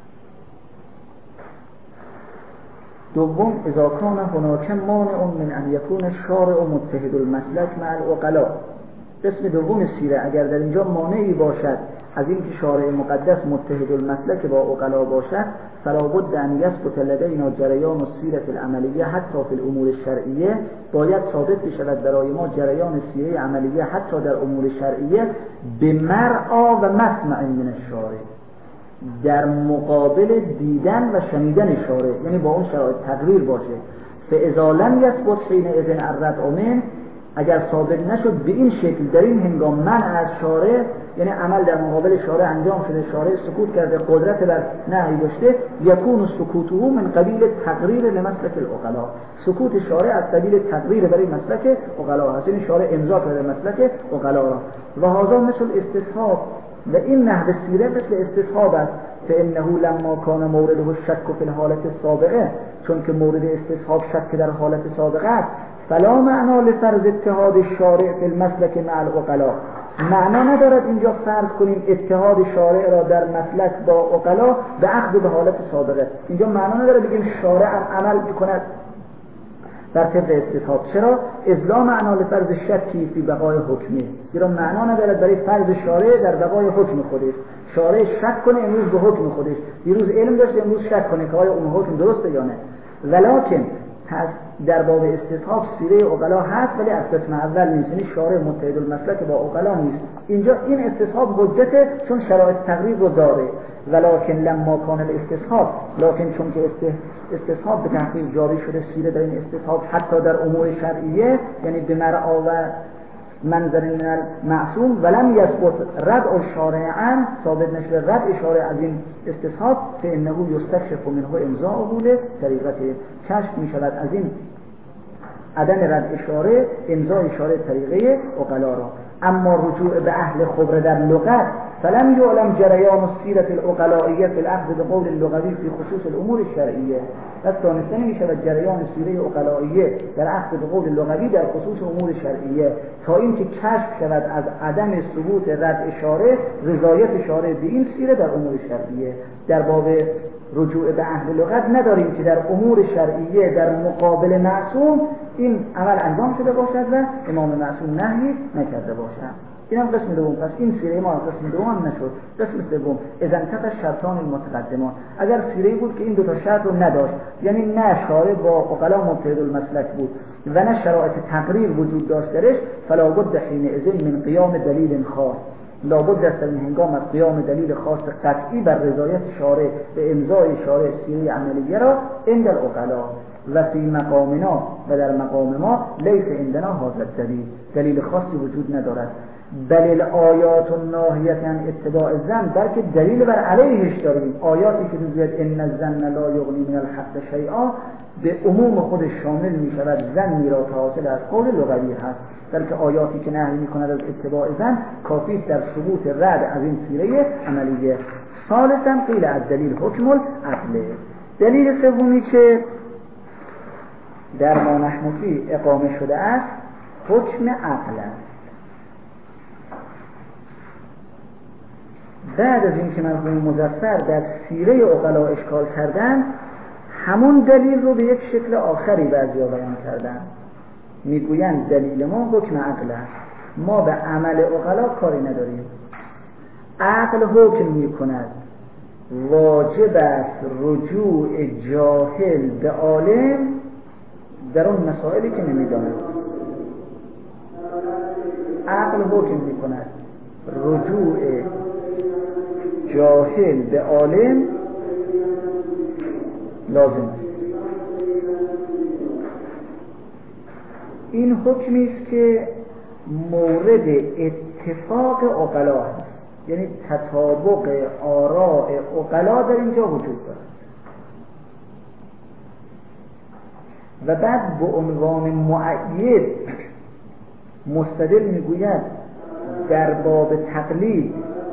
دوم، اذا کان هناک مانع من ان یکون الشارع متحد المسلک مع العقلا. قسم دوم سیره اگر در اینجا مانعی باشد از اینکه شارع مقدس متحد المسلک با عقلا باشد، فلا بد ان یثبت لدینا جریان السیره العملیه حتی فی الامور الشرعیه. باید ثابت بشود برای ما جریان سیره عملیه حتی در امور شرعیه به مرعا و مسمع من الشارع، در مقابل دیدن و شنیدن شارع، یعنی با اون شرایط تقریر باشه. فاذا لم یثبت حینئذ الردع منه، اگر ثابت نشد به این شکل در این هنگام منع از شارع، یعنی عمل در مقابل شارع انجام شده، شارع سکوت کرده، قدرت بر نهی داشته، یکون سکوته من قبیل تقریر لمسلک العقلا. سکوت شارع از قبیل تقریر برای مسلک عقلا هست، یعنی شارع امضا کرده مسلک عقلا را. و هذا مثل استصحاب، و این نحو سیره مثل استصحاب است. فانه لما کان مورده الشک فی الحالت السابقه، چون که مورد استصحاب شک در حالت سابقه است، فلا معنا لفرض اتحاد الشارع فی المسلک مع العقلا. معنا ندارد اینجا فرض کنیم اتحاد شارع را در مسلک با عقلا به اخذ به حالت سابقه. اینجا معنا نداره بگیم شارع هم عمل میکند در طبق استصحاب. چرا؟ اذ معنا لفرض شکی فی بقای حکمه، زیرا معنا ندارد برای فرض شارع در بقای حکم خودش. شارع شک کنه امروز به حکم خودش، دیروز علم داشته امروز شک کنه که آیا اون حکم درسته یا نه. ولکن پس در باب استصحاب سیره عقلا هست ولی از قسم اول نیست، یعنی شارع متحد المسلک با عقلا نیست. اینجا این استصحاب حجته چون شرایط تقریر رو داره، ولکن لما کان الاستصحاب، لکن چون که استصحاب به تحقیق جاری شده سیره در این استصحاب حتی در امور شرعیه، یعنی به مرعا و منظر من المعصوم ولم یثبت ردع شارعا، ثابت نشده ردع شارع از این استصحاب، فانه یستکشف منه امضاء اول طریقت، کشف می شود از این عدم ردع شارع امضای شارع طریقه عقلا را. اما رجوع به اهل خبره در لغت فلم یعلم جریان السیرة العقلائیه فی الاخذ بقول اللغوی فی خصوص الامور الشرعیه. پس دانسته نمی شود جریان سیره عقلائیه در اخذ بقول لغوی در خصوص امور شرعیه تا اینکه کشف شود از عدم ثبوت ردع شارع رضایت شارع به این سیره در امور شرعیه. در باب رجوع به اهل لغت نداریم که در امور شرعیه در مقابل معصوم این عمل انجام شده باشد و امام معصوم نهی نکرده باشد. این هم قسم دوم. پس این سیره ما قسم دوم هم نشد. قسم سوم اذا انتفى شرطان المتقدمان، اگر سیره بود که این دو تا شرط رو نداشت، یعنی نه شارع با عقلا متحد المسلک بود و نه شرایط تقریر وجود داشت درش، فلا بد حینئذ من قیام دلیل خاص، لابد است در این هنگام از قیام دلیل خاص قطعی بر رضایت شارع به امضای شارع سیره عملیه را عند العقلا و فی مقامنا، و در مقام ما لیس عندنا هذا الدلیل، دلیل خاصی وجود ندارد. بل الآیات الناهیة عن اتباع الظن، بلکه دلیل بر علیهش داریم. آیاتی که میگوید ان الظن لا یغنی من الحق شیئا به عموم خودش شامل می شود، ظنی را که حاصل از قول لغوی هست، بلکه آیاتی که نهی می کند از اتباع ظن کافی در ثبوت رد از این سیره عملیه. ثالثا قیل الدلیل حکم العقل. دلیل سومی که در ما نحن فی اقامه شده است حکم عقل است. بعد از این که مرحوم مظفر در سیره عقلا اشکال کردن، همون دلیل رو به یک شکل آخری بعضیا بیان کردن. میگویند دلیل ما حکم عقل است، ما به عمل عقلا کاری نداریم. عقل حکم میکند واجب است رجوع جاهل به عالم در اون مسائلی که نمیداند. عقل حکم میکند رجوع جاهل به عالم لازم است. این حکمی است که مورد اتفاق عقلا است، یعنی تطابق آراء عقلا در اینجا وجود دارد. و بعد به عنوان مؤید مستدل میگوید در باب تقلید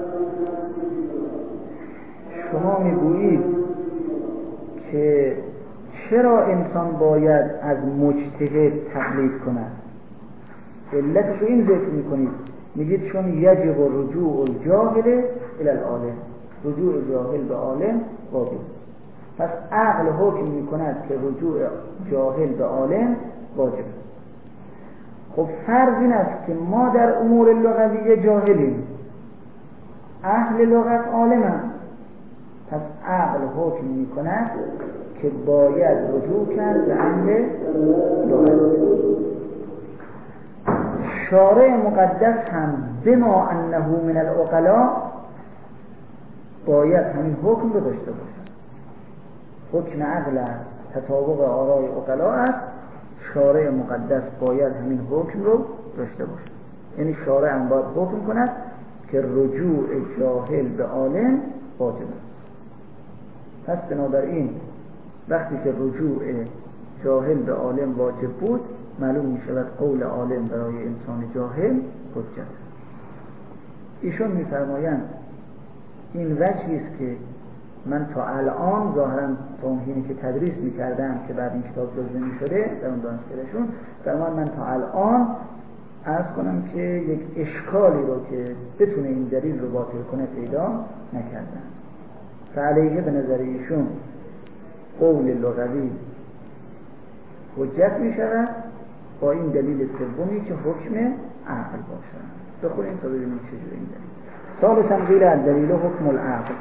شما میگویید که چرا انسان باید از مجتهد تقلید کند؟ علتش رو این ذکر میکنید، میگید چون یجب رجوع الجاهل الی العالم، رجوع جاهل به عالم واجب. پس عقل حکم میکند که رجوع جاهل به عالم واجب. خب فرض این است که ما در امور لغویه جاهلیم، اهل لغت عالمند، پس عقل حکم میکند که باید رجوع کرد به اهل لغت. شارع مقدس هم بما انه من العقلا باید همین حکم رو داشته باشد. حکم عقل است، تطابق آراء عقلا است، شارع مقدس باید همین حکم رو داشته باشد. یعنی شارع هم باید حکم کند که رجوع جاهل به عالم واجب است. پس بنابراین وقتی که رجوع جاهل به عالم واجب بود، معلوم می شود قول عالم برای انسان جاهل حجت است. ایشون می فرمایند این وجهی است که من تا الان ظاهرا تا اون حینی که تدریس می کردم که بعد این کتاب جزوه می شده در اون دانشگاهشون، فرمان من تا الان عرض کنم که یک اشکالی رو که بتونه این دلیل رو باطل کنه پیدا نکردم. فعلیه به نظر ایشون قول لغوی حجت می شود با این دلیل سومی که حکم عقل باشد. بخوریم تا ببینیم چجوری این دلیل. ثالثا قیل الدلیل حکم العقل.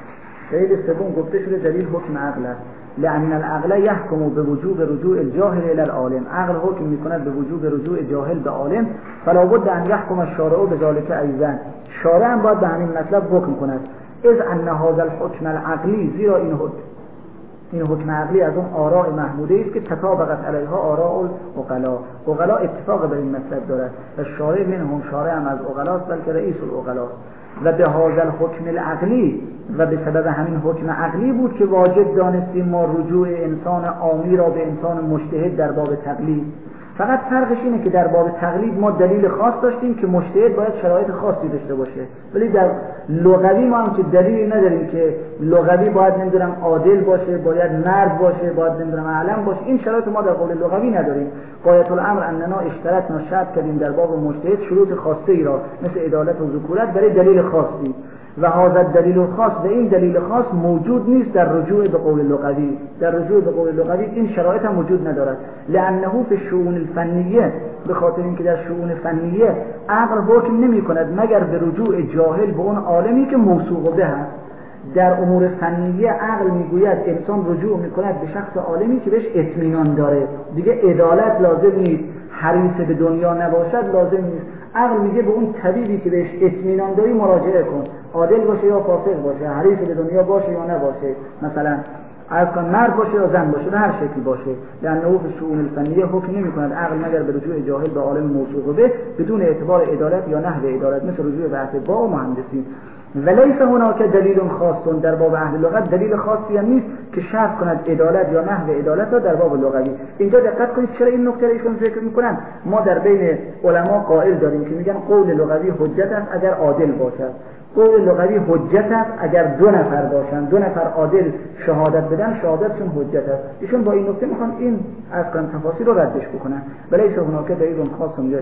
دلیل سوم گفته شده دلیل حکم عقل است. لأن العقل يحكم بوجوب رجوع الجاهل الى العالم. عقل حکم میکند به وجوب رجوع جاهل به عالم. فلا بد ان يحكم الشارع بذلك ایضا. شارع هم باید به همین مطلب حکم کند. اذ ان هذا الحكم العقلی، زیرا این حکم این حکم عقلی از اون آراء محموده است که تطابقت علیها آراء العقلاء. عقلاء اتفاق بر این مطلب دارد و شارع منهم، شارع هم از عقلاء است بلکه رئیس العقلاء. و به هذا الحکم العقلی، و به سبب همین حکم عقلی بود که واجب دانستیم ما رجوع انسان عامی را به انسان مجتهد در باب تقلید. فقط فرقش اینه که در باب تقلید ما دلیل خاص داشتیم که مجتهد باید شرایط خاصی داشته باشه، ولی در لغوی ما هم که دلیلی نداریم که لغوی باید نمیدونم عادل باشه، باید مرد باشه، باید نمیدونم عالم باشه. این شرایط ما در قول لغوی نداریم. غایت الامر اننا اشترطنا شرط کردیم در باب مجتهد شروط خاصه ای را مثل عدالت و ذکورت برای دلیل خاصی، و هذا دلیل خاص و این دلیل خاص موجود نیست در رجوع به قول لغوی. در رجوع به قول لغوی این شرایط هم وجود ندارد. لانه فی الشؤون الفنیه، به خاطر اینکه در شؤون فنیه عقل حکم نمی کند مگر به رجوع جاهل به اون عالمی که موثوق به است. در امور فنیه عقل میگوید انسان رجوع میکند به شخص عالمی که بهش اطمینان داره، دیگه عدالت لازم نیست، حریص به دنیا نباشد لازم نیست. عقل میگه به اون طبیبی که بهش اطمینان داری مراجعه کن، عادل باشه یا فاسق باشه، حریص به دنیا باشه یا نباشه، مثلا از کن مرد باشه یا زن باشه، به هر شکلی باشه. لانه او به شؤون الفنیه حکم نمیکند عقل مگر به رجوع جاهل به عالم موثوق به بدون اعتبار عدالت یا نحو عدالت، مثل رجوع به اطباء و مهندسین. ولیس هناک دلیل خاص، در باب اهل لغت دلیل خاصی هم نیست که شرط کند عدالت یا نحو عدالت را در باب لغوی. اینجا دقت کنید چرا این نکته را ایشون ذکر میکنن. ما در بین علما قائل داریم که میگن قول لغوی حجت است اگر عادل باشد، قول لغوی حجت است اگر دو نفر باشند، دو نفر عادل شهادت بدن، شهادتشون حجت است. ایشون با این نکته میخوان این از کلام تفاصیل رو ردش بکنن. ولیس هناک دلیل خاص میگه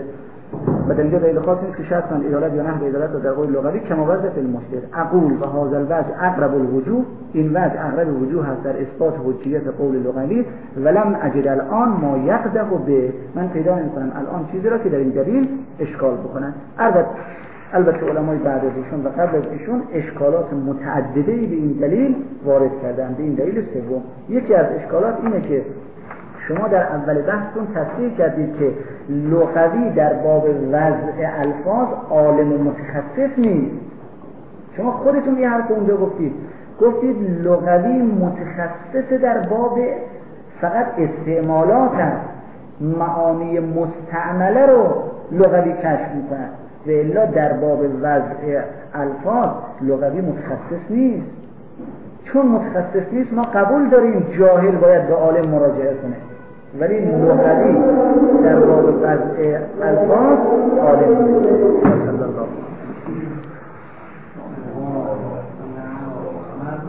و در اینجا دلیل خاص نیست که شرط کنند عدالت یا نحو عدالت را در قول لغوی کما ورد فی المشکل. اقول و هذا الوجه اقرب الوجوه، این وجه اقرب الوجوه هست در اثبات حجیت قول لغوی. ولم اجد الان ما یقدح به، من پیدا نمی‌کنم الان چیزی را که در این دلیل اشکال بکنن. البته البته علمای بعد از ایشون و قبل از ایشون اشکالات متعددی به این دلیل وارد کردن. به این دلیل سوم یکی از اشکالات اینه که شما در اول بحثتون تصریح کردید که لغوی در باب وضع الفاظ عالم و متخصص نیست. شما خودتون یه حرف اونجا گفتید، گفتید لغوی متخصص در باب فقط استعمالات هست، معانی مستعمله رو لغوی کشف میکنه و الا در باب وضع الفاظ لغوی متخصص نیست. چون متخصص نیست ما قبول داریم جاهل باید به عالم مراجعه کنه، ولی لغوی در باب وضع الفاظ عالم نیست.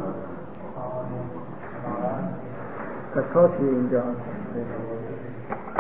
پس تا چیه اینجا